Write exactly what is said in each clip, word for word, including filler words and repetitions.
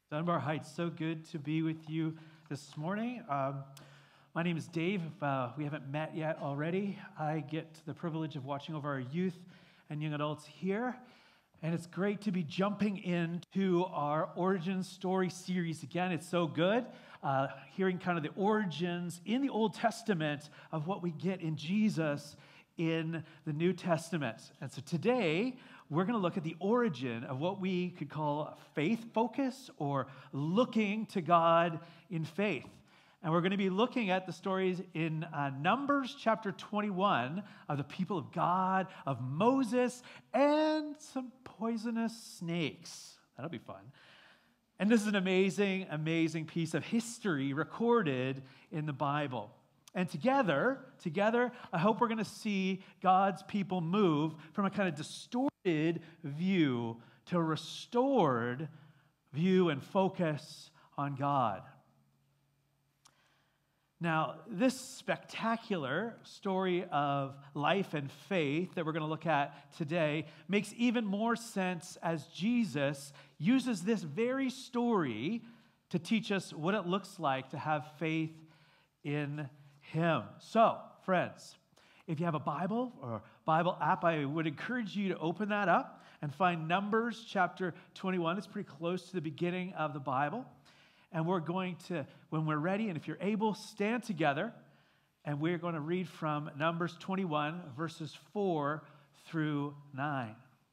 Dunbar Heights, so good to be with you this morning. Um, my name is Dave. If uh, we haven't met yet already, I get the privilege of watching over our youth and young adults here. And it's great to be jumping into our origin story series again. It's so good, uh, hearing kind of the origins in the Old Testament of what we get in Jesus in the New Testament. And so today, we're going to look at the origin of what we could call faith focus or looking to God in faith. And we're going to be looking at the stories in uh, Numbers chapter twenty-one of the people of God, of Moses, and some poisonous snakes. That'll be fun. And this is an amazing, amazing piece of history recorded in the Bible. And together, together, I hope we're going to see God's people move from a kind of distorted view to a restored view and focus on God. Now, this spectacular story of life and faith that we're going to look at today makes even more sense as Jesus uses this very story to teach us what it looks like to have faith in Him. So, friends, if you have a Bible or Bible app, I would encourage you to open that up and find Numbers chapter twenty-one. It's pretty close to the beginning of the Bible. And we're going to, when we're ready, and if you're able, stand together, and we're going to read from Numbers twenty-one, verses four through nine.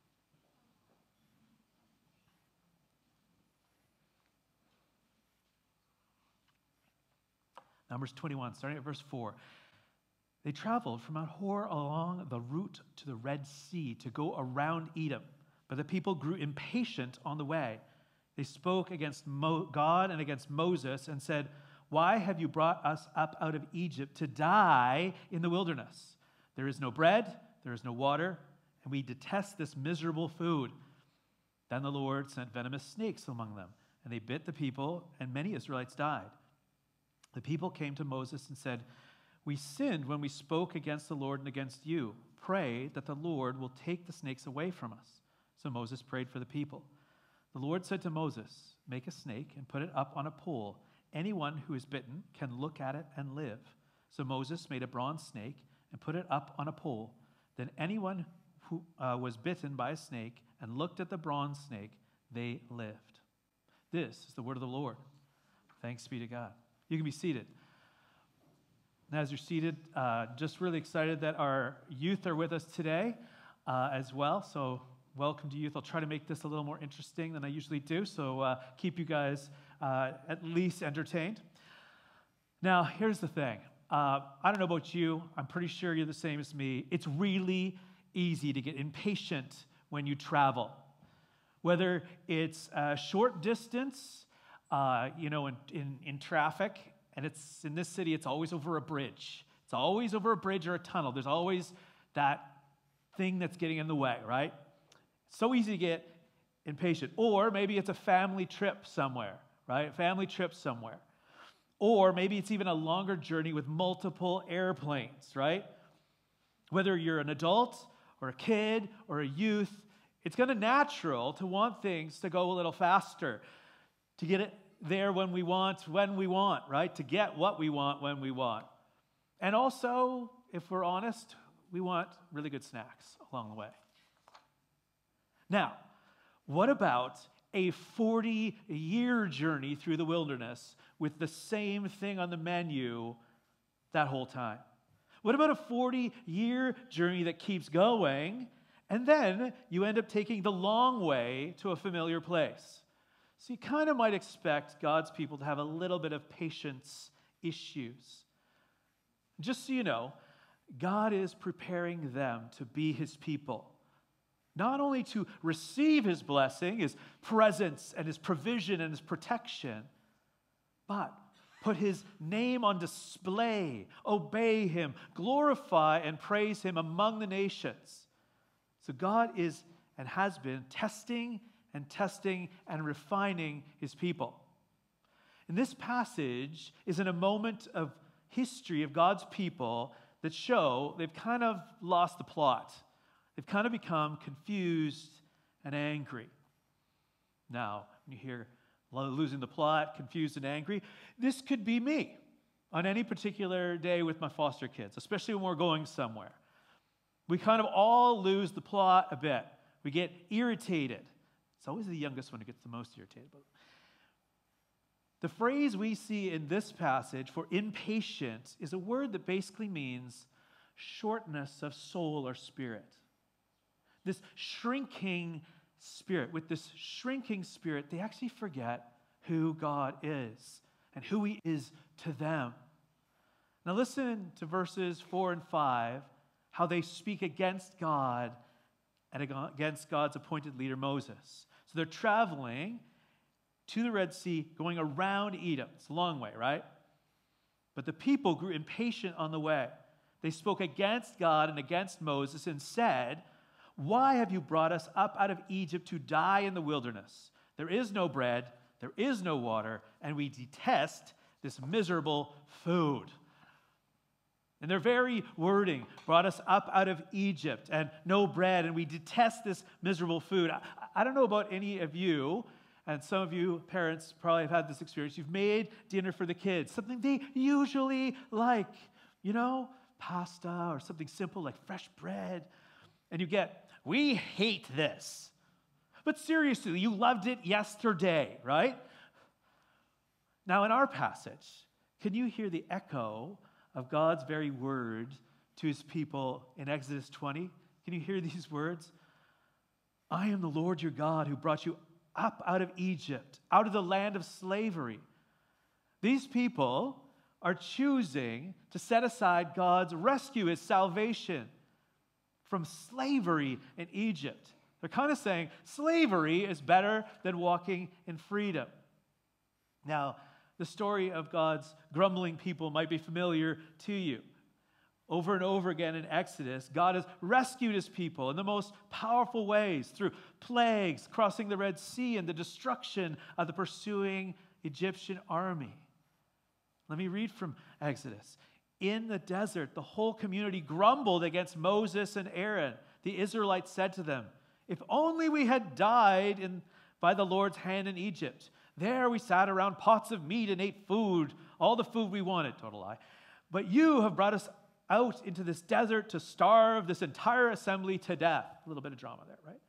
Numbers twenty-one, starting at verse four. They traveled from Mount Hor along the route to the Red Sea to go around Edom, but the people grew impatient on the way. They spoke against Mo- God and against Moses and said, "Why have you brought us up out of Egypt to die in the wilderness? There is no bread, there is no water, and we detest this miserable food." Then the Lord sent venomous snakes among them, and they bit the people, and many Israelites died. The people came to Moses and said, "We sinned when we spoke against the Lord and against you. Pray that the Lord will take the snakes away from us." So Moses prayed for the people. The Lord said to Moses, "Make a snake and put it up on a pole. Anyone who is bitten can look at it and live." So Moses made a bronze snake and put it up on a pole. Then anyone who uh, was bitten by a snake and looked at the bronze snake, they lived. This is the word of the Lord. Thanks be to God. You can be seated. And as you're seated, uh, just really excited that our youth are with us today uh, as well. So welcome to youth. I'll try to make this a little more interesting than I usually do, so uh, keep you guys uh, at least entertained. Now, here's the thing. Uh, I don't know about you. I'm pretty sure you're the same as me. It's really easy to get impatient when you travel. Whether it's a short distance, uh, you know, in, in, in traffic, and it's in this city, it's always over a bridge. It's always over a bridge or a tunnel. There's always that thing that's getting in the way, right? So easy to get impatient. Or maybe it's a family trip somewhere, right? Family trip somewhere. Or maybe it's even a longer journey with multiple airplanes, right? Whether you're an adult or a kid or a youth, it's kind of natural to want things to go a little faster, to get it there when we want, when we want, right? To get what we want when we want. And also, if we're honest, we want really good snacks along the way. Now, what about a forty-year journey through the wilderness with the same thing on the menu that whole time? What about a forty-year journey that keeps going, and then you end up taking the long way to a familiar place? So you kind of might expect God's people to have a little bit of patience issues. Just so you know, God is preparing them to be His people. Not only to receive His blessing, His presence and His provision and His protection, but put His name on display, obey Him, glorify and praise Him among the nations. So God is and has been testing and testing and refining His people. And this passage is in a moment of history of God's people that show they've kind of lost the plot. They've kind of become confused and angry. Now, when you hear losing the plot, confused and angry. This could be me on any particular day with my foster kids, especially when we're going somewhere. We kind of all lose the plot a bit. We get irritated. It's always the youngest one who gets the most irritated. But the phrase we see in this passage for impatient is a word that basically means shortness of soul or spirit. This shrinking spirit, with this shrinking spirit, they actually forget who God is and who he is to them. Now listen to verses four and five, how they speak against God and against God's appointed leader, Moses. So they're traveling to the Red Sea, going around Edom. It's a long way, right? But the people grew impatient on the way. They spoke against God and against Moses and said, "Why have you brought us up out of Egypt to die in the wilderness? There is no bread, there is no water, and we detest this miserable food." And their very wording brought us up out of Egypt and no bread, and we detest this miserable food. I, I don't know about any of you, and some of you parents probably have had this experience. You've made dinner for the kids, something they usually like, you know, pasta or something simple like fresh bread. And you get, "We hate this." But seriously, you loved it yesterday, right? Now in our passage, can you hear the echo of God's very word to his people in Exodus twenty? Can you hear these words? "I am the Lord your God who brought you up out of Egypt, out of the land of slavery." These people are choosing to set aside God's rescue, his salvation from slavery in Egypt. They're kind of saying slavery is better than walking in freedom. Now, the story of God's grumbling people might be familiar to you. Over and over again in Exodus, God has rescued his people in the most powerful ways through plagues, crossing the Red Sea, and the destruction of the pursuing Egyptian army. Let me read from Exodus. "In the desert, the whole community grumbled against Moses and Aaron. The Israelites said to them, 'If only we had died in, by the Lord's hand in Egypt. There we sat around pots of meat and ate food, all the food we wanted.'" Total lie. "But you have brought us out into this desert to starve this entire assembly to death." A little bit of drama there, right?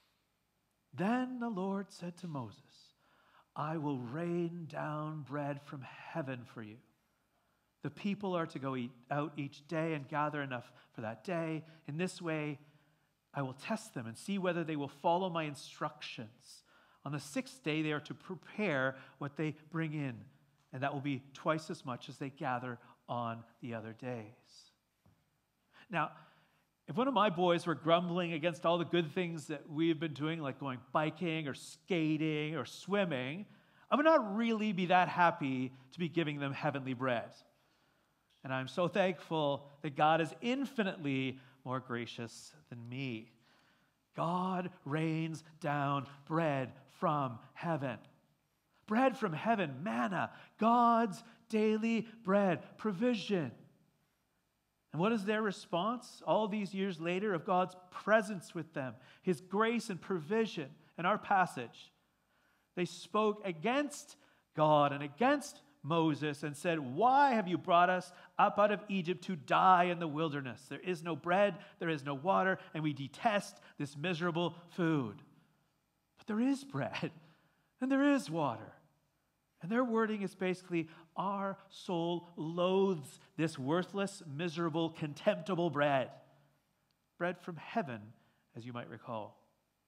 "Then the Lord said to Moses, 'I will rain down bread from heaven for you. The people are to go eat out each day and gather enough for that day. In this way, I will test them and see whether they will follow my instructions. On the sixth day, they are to prepare what they bring in, and that will be twice as much as they gather on the other days.'" Now, if one of my boys were grumbling against all the good things that we've been doing, like going biking or skating or swimming, I would not really be that happy to be giving them heavenly bread. And I'm so thankful that God is infinitely more gracious than me. God rains down bread from heaven. Bread from heaven, manna, God's daily bread, provision. And what is their response all these years later of God's presence with them, his grace and provision? In our passage, they spoke against God and against Moses and said, "Why have you brought us up out of Egypt to die in the wilderness? There is no bread, there is no water, and we detest this miserable food." But there is bread, and there is water. And their wording is basically, our soul loathes this worthless, miserable, contemptible bread. Bread from heaven, as you might recall.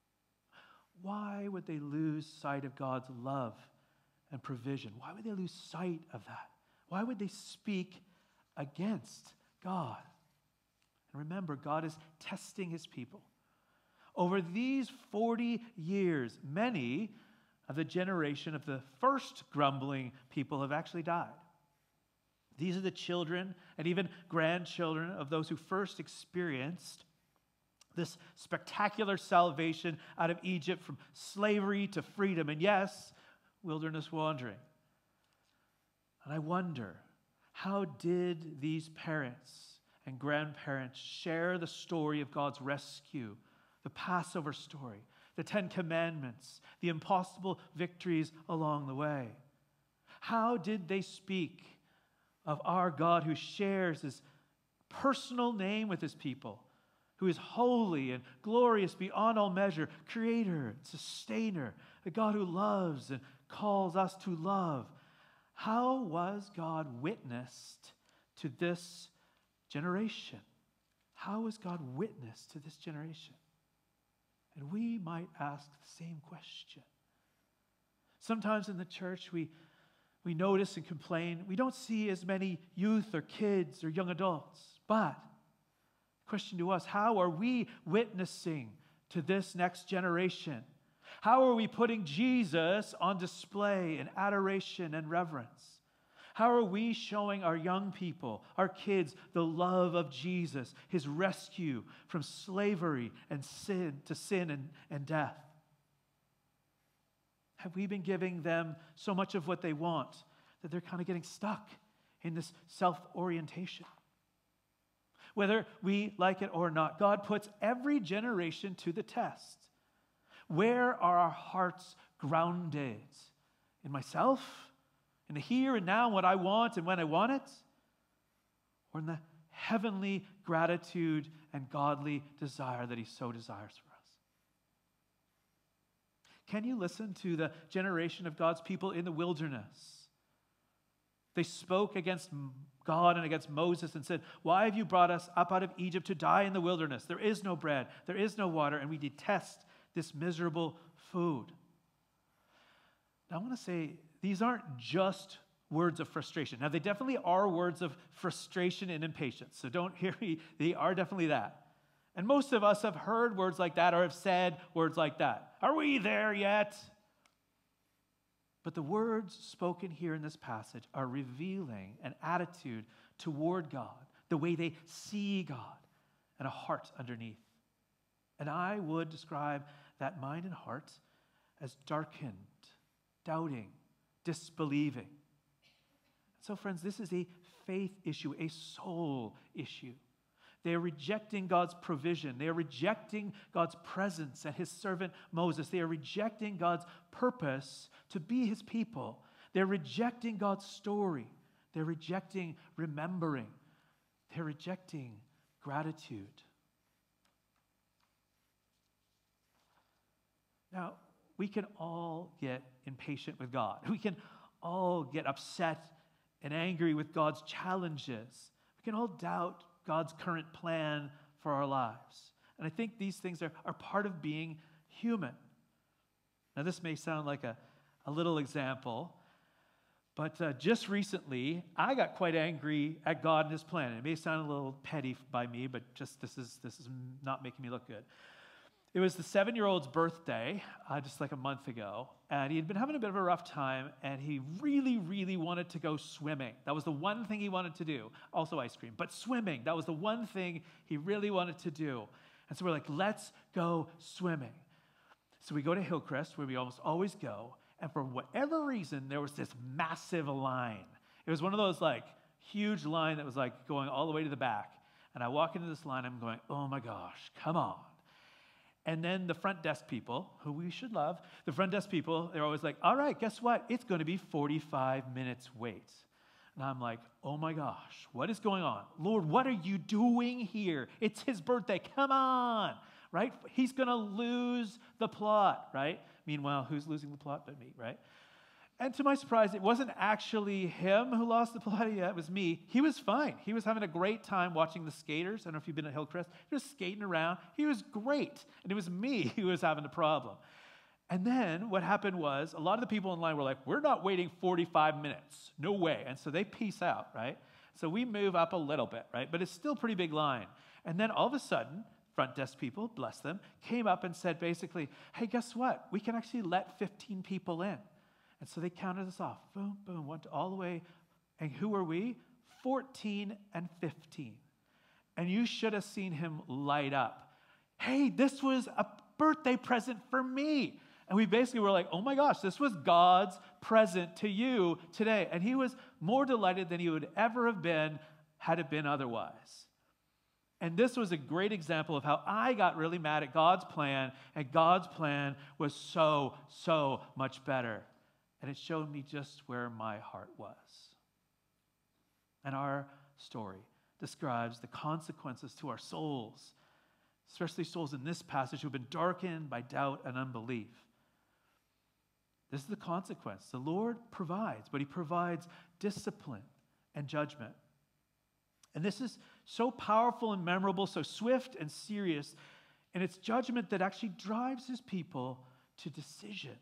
Why would they lose sight of God's love and provision? Why would they lose sight of that? Why would they speak against God? And remember, God is testing his people. Over these forty years, many of the generation of the first grumbling people have actually died. These are the children and even grandchildren of those who first experienced this spectacular salvation out of Egypt from slavery to freedom. And yes, wilderness wandering. And I wonder, how did these parents and grandparents share the story of God's rescue, the Passover story? the Ten Commandments, the impossible victories along the way? How did they speak of our God who shares his personal name with his people, who is holy and glorious beyond all measure, creator, sustainer, a God who loves and calls us to love? How was God witnessed to this generation? How was God witness to this generation? And we might ask the same question. Sometimes in the church, we, we notice and complain, we don't see as many youth or kids or young adults. But the question to us, how are we witnessing to this next generation? How are we putting Jesus on display in adoration and reverence? How are we showing our young people, our kids, the love of Jesus, his rescue from slavery and sin to sin and, and death? Have we been giving them so much of what they want that they're kind of getting stuck in this self-orientation? Whether we like it or not, God puts every generation to the test. Where are our hearts grounded? In myself? In the here and now, what I want and when I want it? Or in the heavenly gratitude and godly desire that he so desires for us? Can you listen to the generation of God's people in the wilderness? They spoke against God and against Moses and said, "Why have you brought us up out of Egypt to die in the wilderness? There is no bread, there is no water, and we detest this miserable food." Now, I want to say, these aren't just words of frustration. Now, they definitely are words of frustration and impatience. So don't hear me. They are definitely that. And most of us have heard words like that or have said words like that. Are we there yet? But the words spoken here in this passage are revealing an attitude toward God, the way they see God, and a heart underneath. And I would describe that mind and heart as darkened, doubting, disbelieving. So, friends, this is a faith issue, a soul issue. They are rejecting God's provision. They are rejecting God's presence and his servant Moses. They are rejecting God's purpose to be his people. They're rejecting God's story. They're rejecting remembering. They're rejecting gratitude. Now, we can all get impatient with God. We can all get upset and angry with God's challenges. We can all doubt God's current plan for our lives. And I think these things are, are part of being human. Now, this may sound like a, a little example, but uh, just recently, I got quite angry at God and his plan. It may sound a little petty by me, but just this is, this is not making me look good. It was the seven-year-old's birthday, uh, just like a month ago, and he had been having a bit of a rough time, and he really, really wanted to go swimming. That was the one thing he wanted to do. Also ice cream, but swimming, that was the one thing he really wanted to do. And so we're like, let's go swimming. So we go to Hillcrest, where we almost always go, and for whatever reason, there was this massive line. It was one of those, like, huge line that was, like, going all the way to the back. And I walk into this line, I'm going, oh my gosh, come on. And then the front desk people, who we should love, the front desk people, they're always like, all right, guess what? It's going to be forty-five minutes wait. And I'm like, oh my gosh, what is going on? Lord, what are you doing here? It's his birthday. Come on, right? He's going to lose the plot, right? Meanwhile, who's losing the plot but me, right? And to my surprise, it wasn't actually him who lost the plot. Yeah, it was me. He was fine. He was having a great time watching the skaters. I don't know if you've been at Hillcrest. He was skating around. He was great. And it was me who was having the problem. And then what happened was a lot of the people in line were like, we're not waiting forty-five minutes. No way. And so they peace out, right? So we move up a little bit, right? But it's still a pretty big line. And then all of a sudden, front desk people, bless them, came up and said basically, hey, guess what? We can actually let fifteen people in. And so they counted us off. Boom, boom, went all the way. And who were we? fourteen and fifteen. And you should have seen him light up. Hey, this was a birthday present for me. And we basically were like, oh my gosh, this was God's present to you today. And he was more delighted than he would ever have been had it been otherwise. And this was a great example of how I got really mad at God's plan, and God's plan was so, so much better. And it showed me just where my heart was. And our story describes the consequences to our souls, especially souls in this passage who have been darkened by doubt and unbelief. This is the consequence. The Lord provides, but he provides discipline and judgment. And this is so powerful and memorable, so swift and serious, and it's judgment that actually drives his people to decision.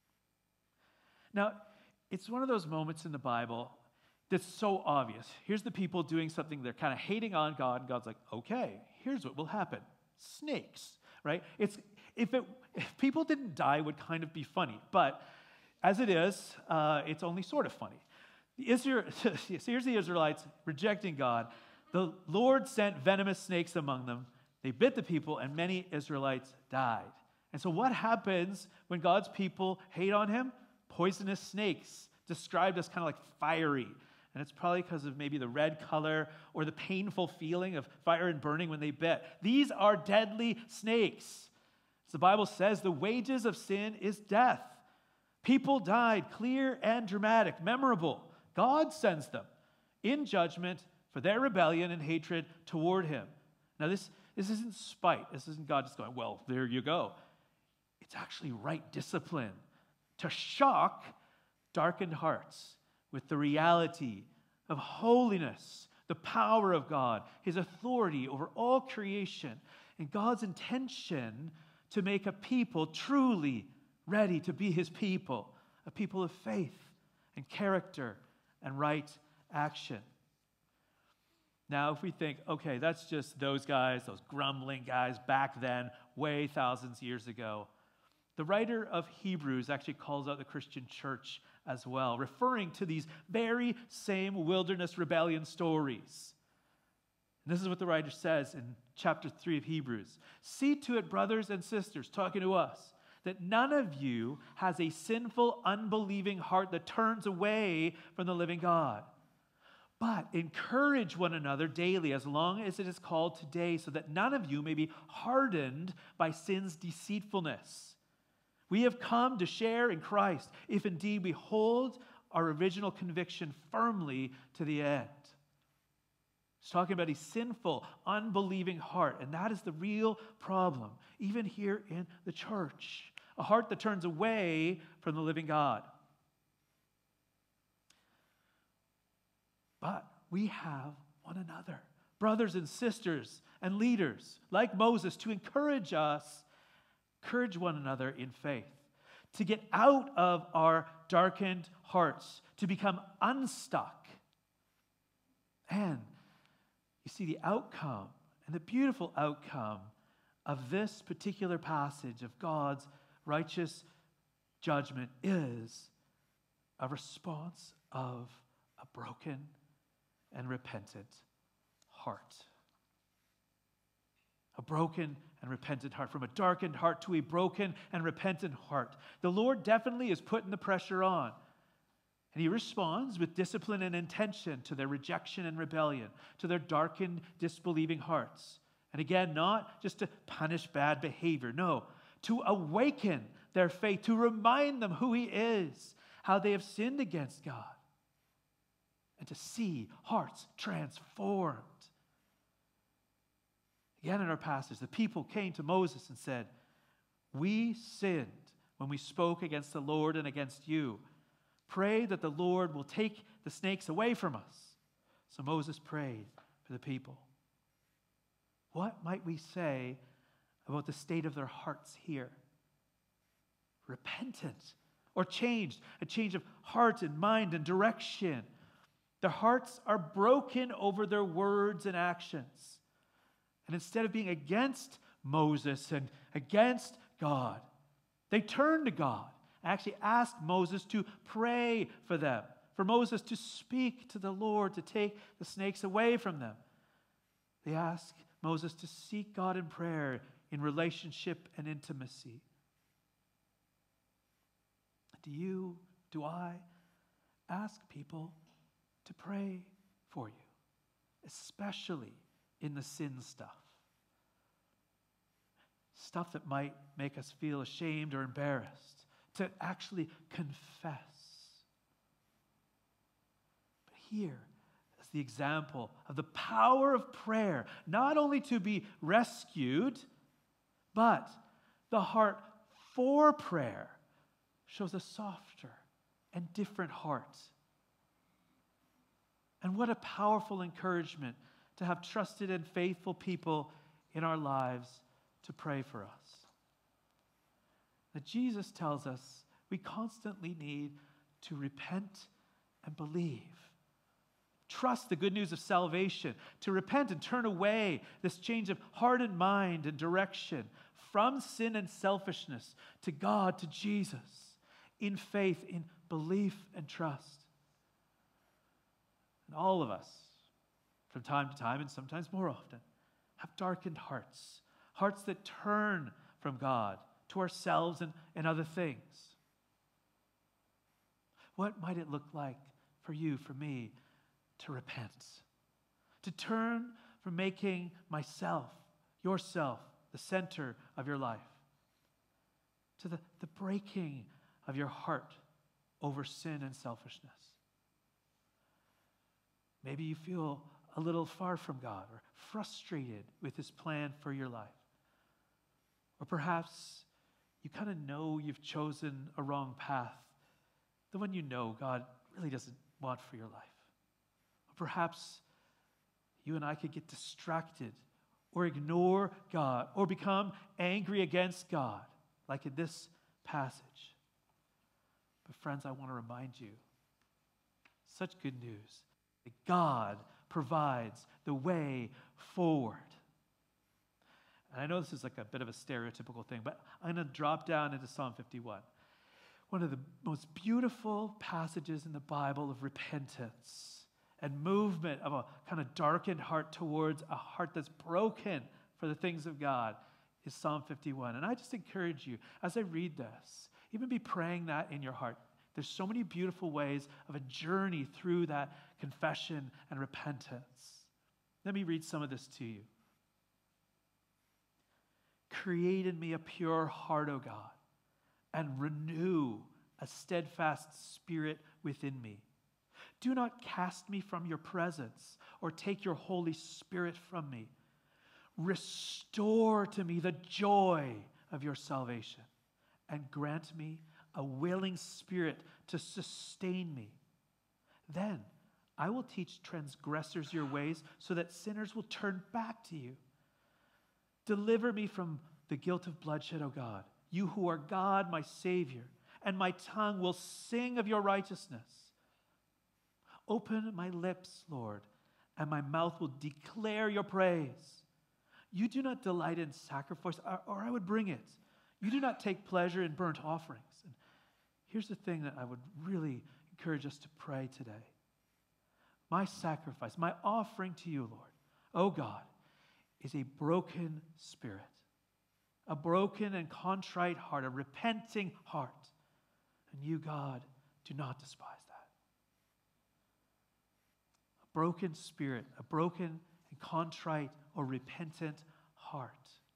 Now, it's one of those moments in the Bible that's so obvious. Here's the people doing something they're kind of hating on God, and God's like, okay, here's what will happen. Snakes, right? It's if it if people didn't die, it would kind of be funny, but as it is, uh, it's only sort of funny. The Israel, so here's the Israelites rejecting God. The Lord sent venomous snakes among them. They bit the people, and many Israelites died. And so what happens when God's people hate on him? Poisonous snakes, described as kind of like fiery. And it's probably because of maybe the red color or the painful feeling of fire and burning when they bit. These are deadly snakes. As the Bible says, the wages of sin is death. People died, clear and dramatic, memorable. God sends them in judgment for their rebellion and hatred toward him. Now, this, this isn't spite. This isn't God just going, well, there you go. It's actually right discipline to shock darkened hearts with the reality of holiness, the power of God, his authority over all creation, and God's intention to make a people truly ready to be his people, a people of faith and character and right action. Now, if we think, okay, that's just those guys, those grumbling guys back then, way thousands of years ago, the writer of Hebrews actually calls out the Christian church as well, referring to these very same wilderness rebellion stories. And this is what the writer says in chapter three of Hebrews. See to it, brothers and sisters, talking to us, that none of you has a sinful, unbelieving heart that turns away from the living God. But encourage one another daily as long as it is called today, so that none of you may be hardened by sin's deceitfulness. We have come to share in Christ, if indeed we hold our original conviction firmly to the end. He's talking about a sinful, unbelieving heart, and that is the real problem, even here in the church. A heart that turns away from the living God. But we have one another, brothers and sisters and leaders, like Moses, to encourage us, encourage one another in faith, to get out of our darkened hearts, to become unstuck. And you see, the outcome and the beautiful outcome of this particular passage of God's righteous judgment is a response of a broken and repentant heart. A broken and repentant heart. From a darkened heart to a broken and repentant heart. The Lord definitely is putting the pressure on. And he responds with discipline and intention to their rejection and rebellion, to their darkened, disbelieving hearts. And again, not just to punish bad behavior, no, to awaken their faith, to remind them who he is, how they have sinned against God, and to see hearts transformed. Again, in our passage, the people came to Moses and said, "We sinned when we spoke against the Lord and against you. Pray that the Lord will take the snakes away from us." So Moses prayed for the people. What might we say about the state of their hearts here? Repentant or changed, a change of heart and mind and direction. Their hearts are broken over their words and actions. And instead of being against Moses and against God, they turn to God and actually ask Moses to pray for them, for Moses to speak to the Lord to take the snakes away from them. They ask Moses to seek God in prayer, in relationship and intimacy. Do you, do I ask people to pray for you, especially in the sin stuff. Stuff that might make us feel ashamed or embarrassed, to actually confess. But here is the example of the power of prayer, not only to be rescued, but the heart for prayer shows a softer and different heart. And what a powerful encouragement to have trusted and faithful people in our lives to pray for us. That Jesus tells us we constantly need to repent and believe. Trust the good news of salvation, to repent and turn away this change of heart and mind and direction from sin and selfishness to God, to Jesus, in faith, in belief and trust. And all of us, from time to time and sometimes more often, have darkened hearts, hearts that turn from God to ourselves and, and other things. What might it look like for you, for me, to repent? To turn from making myself, yourself, the center of your life, to the, the breaking of your heart over sin and selfishness. Maybe you feel a little far from God or frustrated with His plan for your life. Or perhaps you kind of know you've chosen a wrong path, the one you know God really doesn't want for your life. Or perhaps you and I could get distracted or ignore God or become angry against God, like in this passage. But friends, I want to remind you, such good news, that God provides the way forward. And I know this is like a bit of a stereotypical thing, but I'm going to drop down into Psalm fifty-one. One of the most beautiful passages in the Bible of repentance and movement of a kind of darkened heart towards a heart that's broken for the things of God is Psalm fifty-one. And I just encourage you, as I read this, even be praying that in your heart. There's so many beautiful ways of a journey through that confession and repentance. Let me read some of this to you. Create in me a pure heart, O God, and renew a steadfast spirit within me. Do not cast me from your presence or take your Holy Spirit from me. Restore to me the joy of your salvation and grant me a willing spirit to sustain me. Then I will teach transgressors your ways so that sinners will turn back to you. Deliver me from the guilt of bloodshed, O God, you who are God, my Savior, and my tongue will sing of your righteousness. Open my lips, Lord, and my mouth will declare your praise. You do not delight in sacrifice, or, or I would bring it. You do not take pleasure in burnt offerings. And here's the thing that I would really encourage us to pray today. My sacrifice, my offering to you, Lord, O God, is a broken spirit, a broken and contrite heart, a repenting heart. And you, God, do not despise that. A broken spirit, a broken and contrite or repentant heart.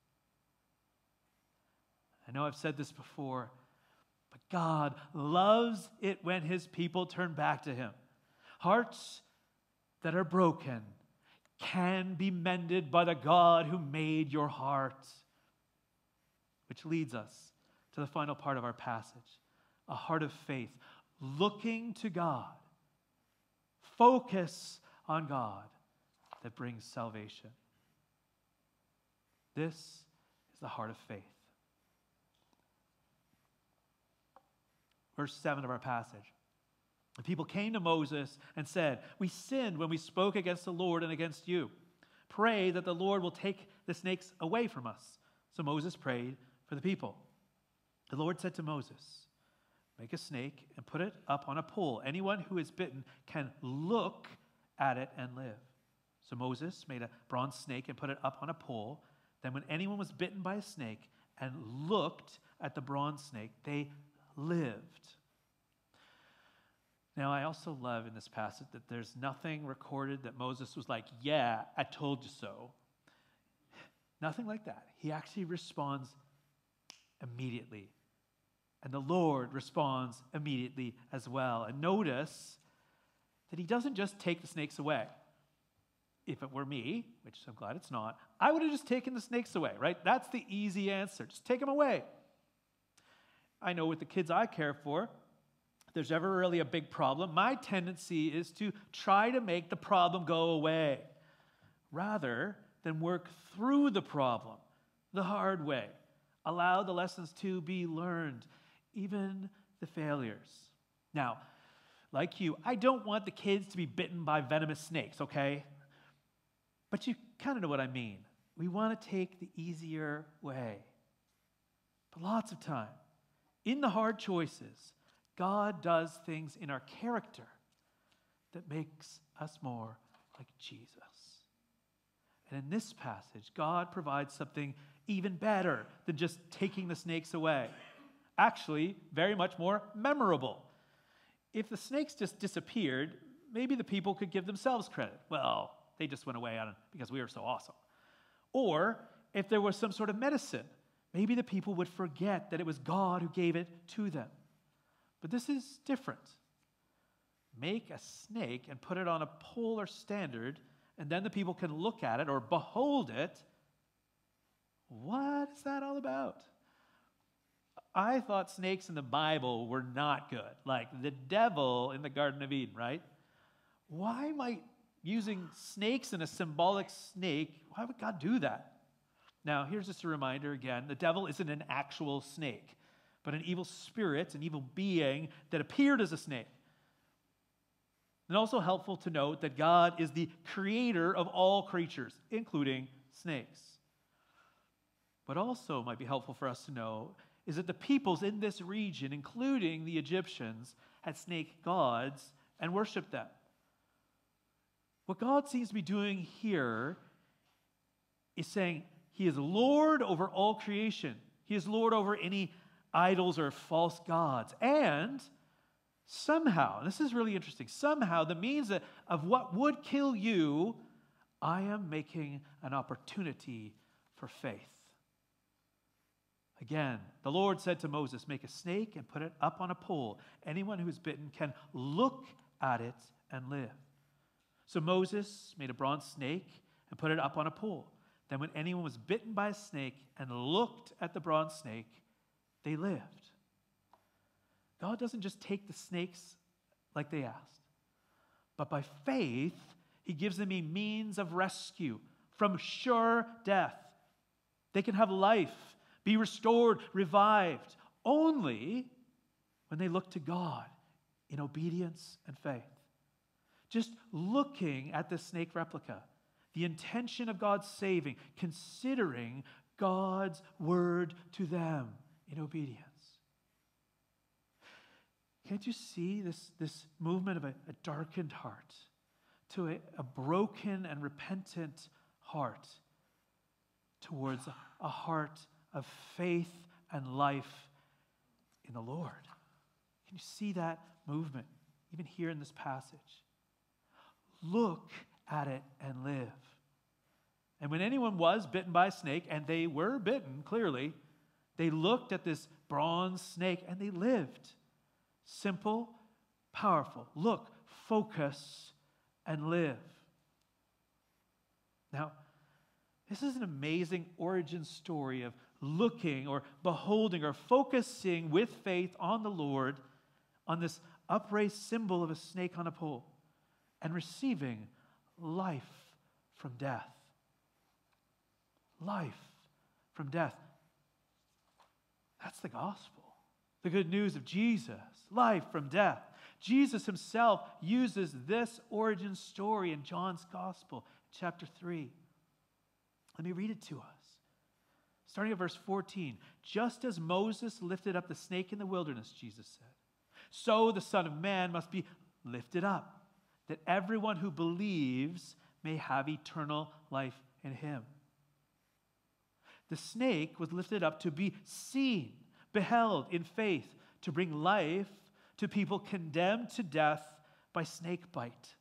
I know I've said this before, but God loves it when His people turn back to Him. Hearts that are broken can be mended by the God who made your heart. Which leads us to the final part of our passage, a heart of faith, looking to God, focus on God that brings salvation. This is the heart of faith. Verse seven of our passage. The people came to Moses and said, "We sinned when we spoke against the Lord and against you. Pray that the Lord will take the snakes away from us." So Moses prayed for the people. The Lord said to Moses, "Make a snake and put it up on a pole. Anyone who is bitten can look at it and live." So Moses made a bronze snake and put it up on a pole. Then when anyone was bitten by a snake and looked at the bronze snake, they lived. Now, I also love in this passage that there's nothing recorded that Moses was like, yeah, I told you so. Nothing like that. He actually responds immediately. And the Lord responds immediately as well. And notice that he doesn't just take the snakes away. If it were me, which I'm glad it's not, I would have just taken the snakes away, right? That's the easy answer. Just take them away. I know with the kids I care for, if there's ever really a big problem, my tendency is to try to make the problem go away rather than work through the problem the hard way. Allow the lessons to be learned, even the failures. Now, like you, I don't want the kids to be bitten by venomous snakes, okay? But you kind of know what I mean. We want to take the easier way. But lots of time, in the hard choices, God does things in our character that makes us more like Jesus. And in this passage, God provides something even better than just taking the snakes away. Actually, very much more memorable. If the snakes just disappeared, maybe the people could give themselves credit. Well, they just went away on it because we were so awesome. Or if there was some sort of medicine, maybe the people would forget that it was God who gave it to them. But this is different. Make a snake and put it on a pole or standard, and then the people can look at it or behold it. What is that all about? I thought snakes in the Bible were not good. Like the devil in the Garden of Eden, right? Why might using snakes and a symbolic snake, why would God do that? Now, here's just a reminder again. The devil isn't an actual snake, but an evil spirit, an evil being that appeared as a snake. And also helpful to note that God is the creator of all creatures, including snakes. But also might be helpful for us to know is that the peoples in this region, including the Egyptians, had snake gods and worshiped them. What God seems to be doing here is saying he is Lord over all creation. He is Lord over any idols or false gods. And somehow, and this is really interesting, somehow the means of what would kill you, I am making an opportunity for faith. Again, the Lord said to Moses, make a snake and put it up on a pole. Anyone who is bitten can look at it and live. So Moses made a bronze snake and put it up on a pole. Then when anyone was bitten by a snake and looked at the bronze snake, they lived. God doesn't just take the snakes like they asked, but by faith, he gives them a means of rescue from sure death. They can have life, be restored, revived, only when they look to God in obedience and faith. Just looking at the snake replica, the intention of God's saving, considering God's word to them in obedience. Can't you see this, this movement of a, a darkened heart to a, a broken and repentant heart towards a, a heart of faith and life in the Lord? Can you see that movement even here in this passage? Look at it and live. And when anyone was bitten by a snake, and they were bitten, clearly, they looked at this bronze snake and they lived. Simple, powerful. Look, focus, and live. Now, this is an amazing origin story of looking or beholding or focusing with faith on the Lord, on this upraised symbol of a snake on a pole, and receiving life from death. Life from death. That's the gospel. The good news of Jesus, life from death. Jesus himself uses this origin story in John's Gospel, chapter three. Let me read it to us. Starting at verse fourteen. Just as Moses lifted up the snake in the wilderness, Jesus said, so the Son of Man must be lifted up, that everyone who believes may have eternal life in him. The snake was lifted up to be seen, beheld in faith, to bring life to to people condemned to death by snake bite.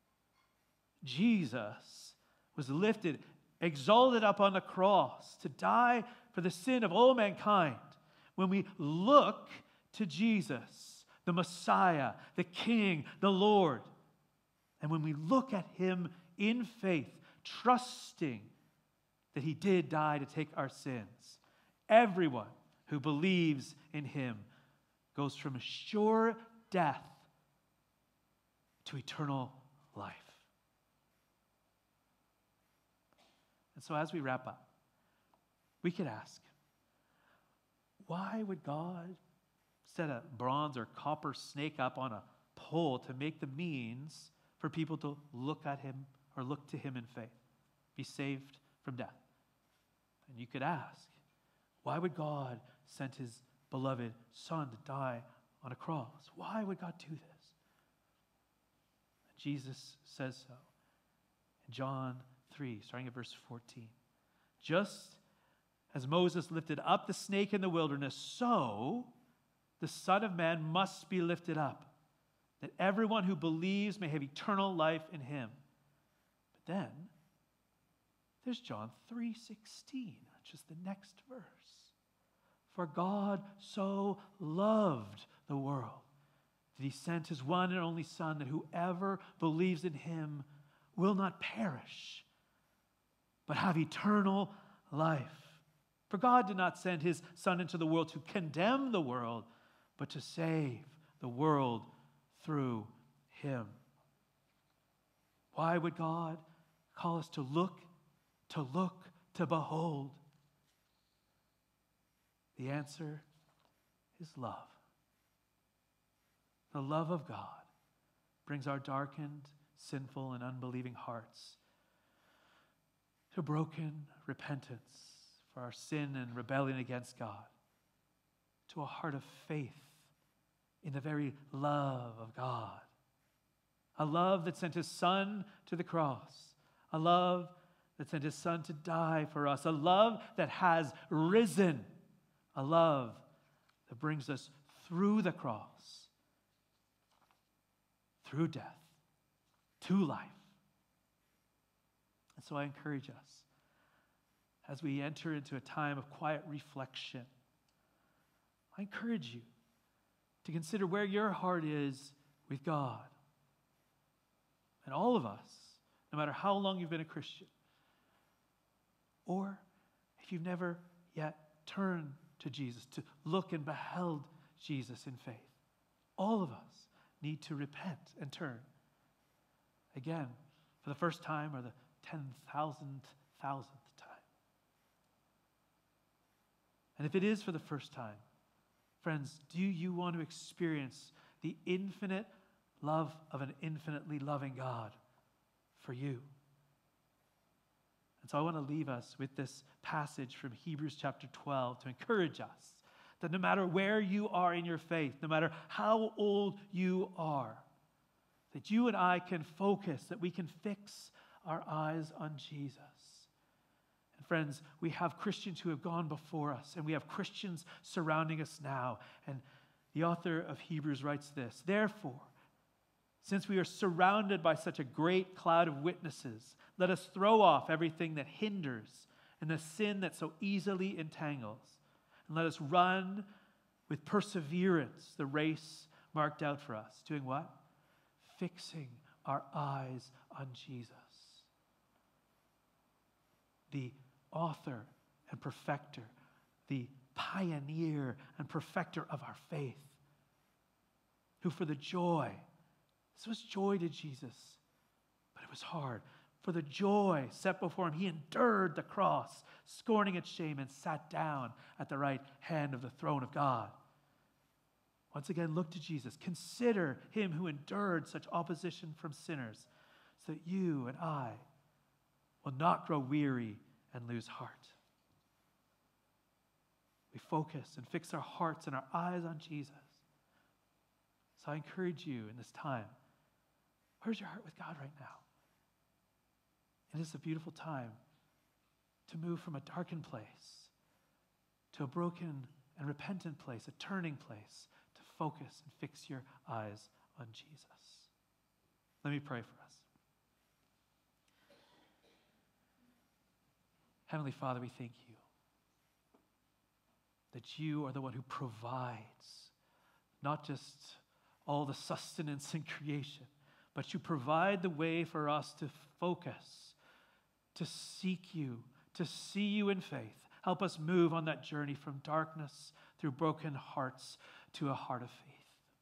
Jesus was lifted, exalted up on the cross to die for the sin of all mankind. When we look to Jesus, the Messiah, the King, the Lord, and when we look at him in faith, trusting that he did die to take our sins, everyone who believes in him goes from a sure death to eternal life. And so as we wrap up, we could ask, why would God set a bronze or copper snake up on a pole to make the means for people to look at him or look to him in faith, be saved from death? And you could ask, why would God send his beloved Son to die on a cross? Why would God do this? And Jesus says so in John three, starting at verse fourteen. Just as Moses lifted up the snake in the wilderness, so the Son of Man must be lifted up, that everyone who believes may have eternal life in him. But then there's John three sixteen, which is the next verse. For God so loved the world that he sent his one and only Son, that whoever believes in him will not perish, but have eternal life. For God did not send his Son into the world to condemn the world, but to save the world through him. Why would God call us to look, to look, to behold? The answer is love. The love of God brings our darkened, sinful, and unbelieving hearts to broken repentance for our sin and rebellion against God, to a heart of faith in the very love of God. A love that sent his Son to the cross. A love that sent his Son to die for us. A love that has risen. A love that brings us through the cross, through death, to life. And so I encourage us, as we enter into a time of quiet reflection, I encourage you to consider where your heart is with God. And all of us, no matter how long you've been a Christian, or if you've never yet turned to Jesus, to look and beheld Jesus in faith, all of us need to repent and turn. Again, for the first time or the ten thousandth, thousandth time. And if it is for the first time, friends, do you want to experience the infinite love of an infinitely loving God for you? And so I want to leave us with this passage from Hebrews chapter twelve to encourage us that no matter where you are in your faith, no matter how old you are, that you and I can focus, that we can fix our eyes on Jesus. And friends, we have Christians who have gone before us, and we have Christians surrounding us now. And the author of Hebrews writes this: therefore, since we are surrounded by such a great cloud of witnesses, let us throw off everything that hinders and the sin that so easily entangles. And let us run with perseverance the race marked out for us. Doing what? Fixing our eyes on Jesus, the author and perfecter, the pioneer and perfecter of our faith, who for the joy, this was joy to Jesus, but it was hard. For the joy set before him, he endured the cross, scorning its shame, and sat down at the right hand of the throne of God. Once again, look to Jesus. Consider him who endured such opposition from sinners, so that you and I will not grow weary and lose heart. We focus and fix our hearts and our eyes on Jesus. So I encourage you in this time, where's your heart with God right now? It is a beautiful time to move from a darkened place to a broken and repentant place, a turning place, to focus and fix your eyes on Jesus. Let me pray for us. Heavenly Father, we thank you that you are the one who provides not just all the sustenance in creation, but you provide the way for us to focus, to seek you, to see you in faith. Help us move on that journey from darkness through broken hearts to a heart of faith.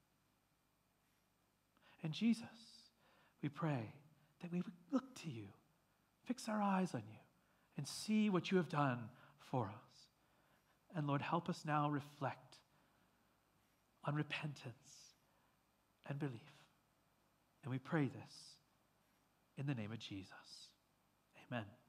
And Jesus, we pray that we would look to you, fix our eyes on you, and see what you have done for us. And Lord, help us now reflect on repentance and belief. And we pray this in the name of Jesus. Amen.